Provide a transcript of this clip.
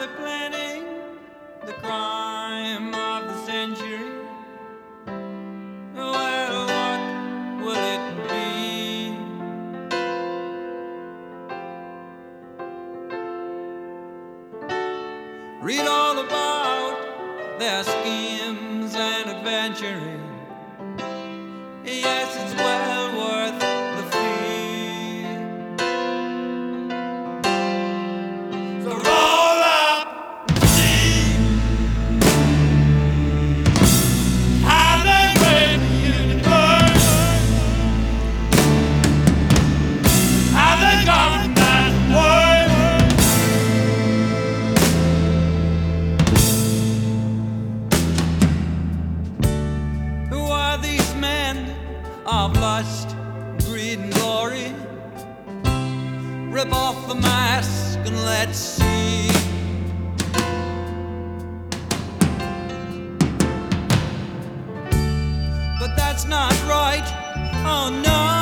they planning the crime of the century? Well, what will it be? Read all about their schemes and adventuring. Yes, it's well worth the fee. So roll up, see how they break the universe, how they govern that world. Who are these men of lust, greed and glory? Rip off the mask and let's see. But that's not right, oh no.